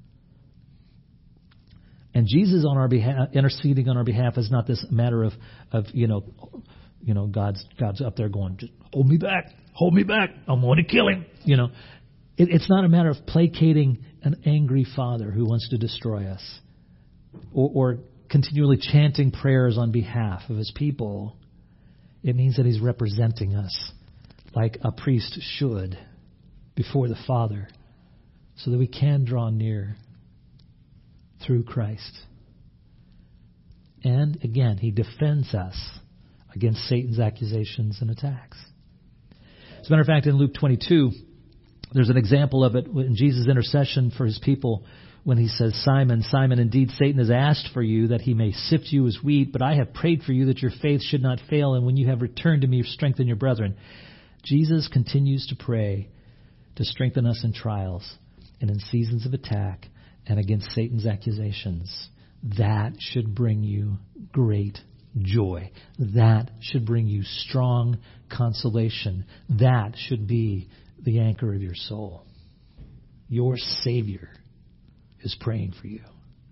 And Jesus on our behalf, interceding on our behalf, is not this matter of, of you know, you know, God's God's up there going, just hold me back, hold me back, I'm going to kill him. You know, it, it's not a matter of placating an angry father who wants to destroy us, or, or continually chanting prayers on behalf of his people. It means that he's representing us like a priest should before the Father, so that we can draw near through Christ. And again, he defends us against Satan's accusations and attacks. As a matter of fact, in Luke twenty-two, there's an example of it in Jesus' intercession for his people when he says, Simon, Simon, indeed Satan has asked for you that he may sift you as wheat, but I have prayed for you that your faith should not fail, and when you have returned to me, strengthen your brethren. Jesus continues to pray to strengthen us in trials and in seasons of attack and against Satan's accusations. That should bring you great joy. That should bring you strong consolation. That should be the anchor of your soul. Your Savior is praying for you.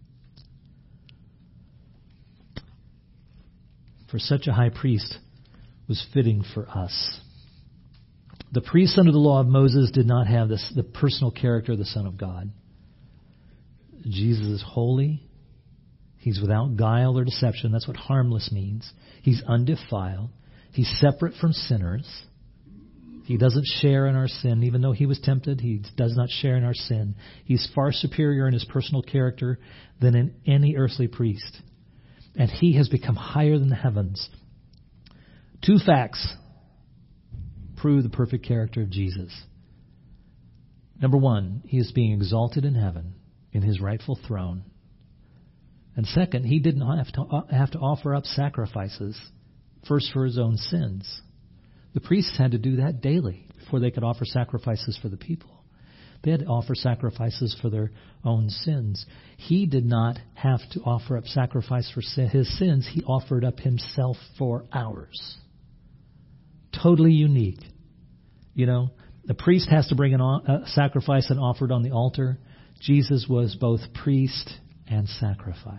For such a high priest was fitting for us. The priests under the law of Moses did not have this, the personal character of the Son of God. Jesus is holy. He's without guile or deception. That's what harmless means. He's undefiled. He's separate from sinners. He doesn't share in our sin. Even though he was tempted, he does not share in our sin. He's far superior in his personal character than in any earthly priest. And he has become higher than the heavens. Two facts prove the perfect character of Jesus. Number one, he is being exalted in heaven in his rightful throne. And second, he didn't have to have to offer up sacrifices, first for his own sins. The priests had to do that daily before they could offer sacrifices for the people. They had to offer sacrifices for their own sins. He did not have to offer up sacrifice for his sins. He offered up himself for ours. Totally unique. You know, the priest has to bring a sacrifice and offer it on the altar. Jesus was both priest and sacrifice.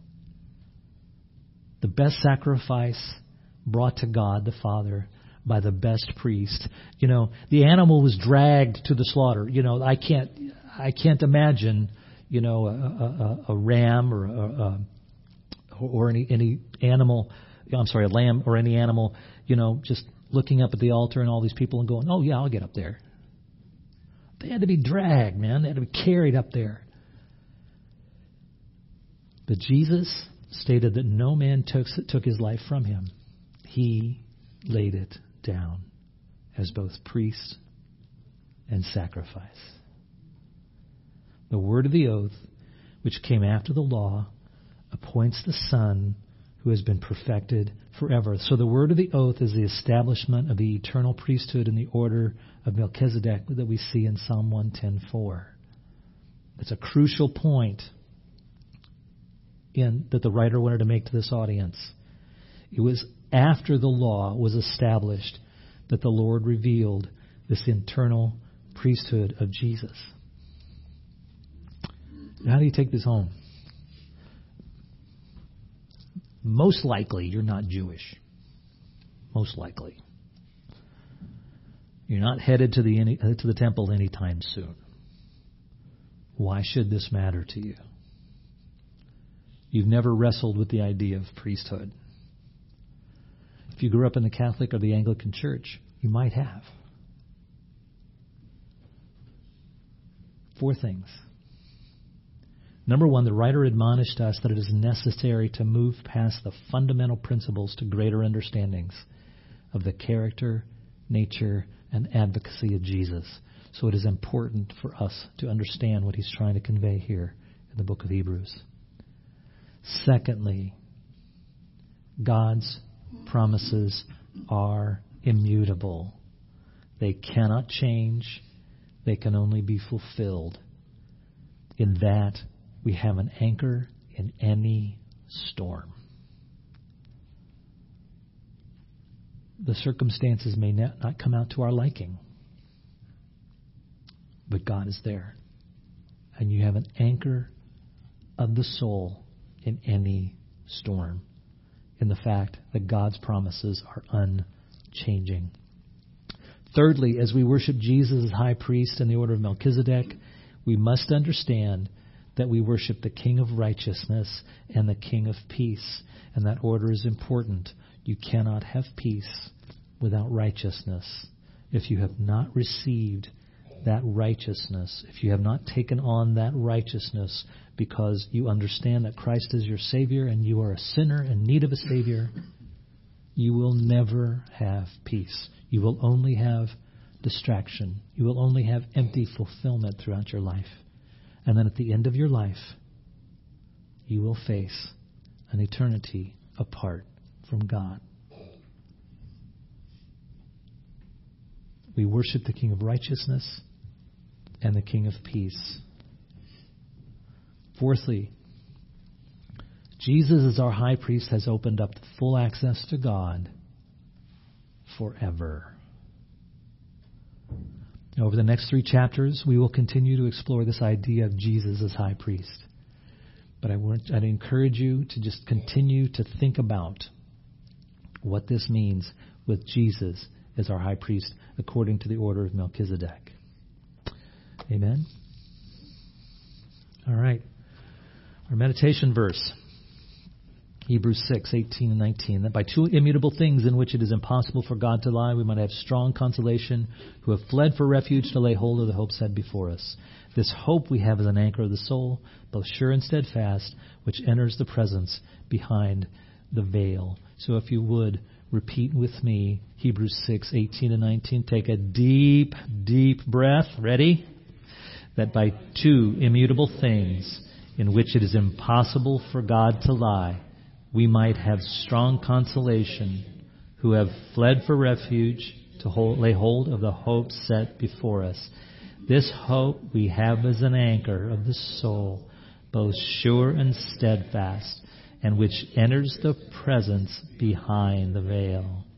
The best sacrifice brought to God the Father by the best priest. You know, the animal was dragged to the slaughter. You know, I can't, I can't imagine, you know, a, a, a ram or a, a, or any any animal. I'm sorry, a lamb or any animal. You know, just looking up at the altar and all these people and going, "Oh yeah, I'll get up there." They had to be dragged, man. They had to be carried up there. But Jesus stated that no man took took his life from him. He laid it down as both priest and sacrifice. The word of the oath, which came after the law, appoints the Son who has been perfected forever. So the word of the oath is the establishment of the eternal priesthood in the order of Melchizedek that we see in Psalm one ten four. It's a crucial point in that the writer wanted to make to this audience. It was after the law was established that the Lord revealed this internal priesthood of Jesus. How do you take this home? Most likely, you're not Jewish. Most likely. You're not headed to the any, to the temple anytime soon. Why should this matter to you? You've never wrestled with the idea of priesthood. If you grew up in the Catholic or the Anglican Church, you might have. Four things. Number one, the writer admonished us that it is necessary to move past the fundamental principles to greater understandings of the character, nature, and advocacy of Jesus. So it is important for us to understand what he's trying to convey here in the book of Hebrews. Secondly, God's promises are immutable. They cannot change. They can only be fulfilled. In that, we have an anchor in any storm. The circumstances may not come out to our liking, but God is there. And you have an anchor of the soul in any storm, in the fact that God's promises are unchanging. Thirdly, as we worship Jesus as high priest in the order of Melchizedek, we must understand that we worship the King of righteousness and the King of peace. And that order is important. You cannot have peace without righteousness. If you have not received that righteousness, if you have not taken on that righteousness because you understand that Christ is your Savior and you are a sinner in need of a Savior, you will never have peace. You will only have distraction. You will only have empty fulfillment throughout your life. And then at the end of your life, you will face an eternity apart from God. We worship the King of righteousness and the King of peace. Fourthly, Jesus as our high priest has opened up full access to God forever. Over the next three chapters, we will continue to explore this idea of Jesus as high priest. But I want, I'd encourage you to just continue to think about what this means with Jesus as our high priest according to the order of Melchizedek. Amen? All right. Our meditation verse, Hebrews six, eighteen and nineteen, that by two immutable things in which it is impossible for God to lie, we might have strong consolation, who have fled for refuge to lay hold of the hope set before us. This hope we have as an anchor of the soul, both sure and steadfast, which enters the presence behind the veil. So if you would, repeat with me Hebrews six, eighteen and nineteen. Take a deep, deep breath. Ready? That by two immutable things in which it is impossible for God to lie, we might have strong consolation, who have fled for refuge to hold, lay hold of the hope set before us. This hope we have as an anchor of the soul, both sure and steadfast, and which enters the presence behind the veil.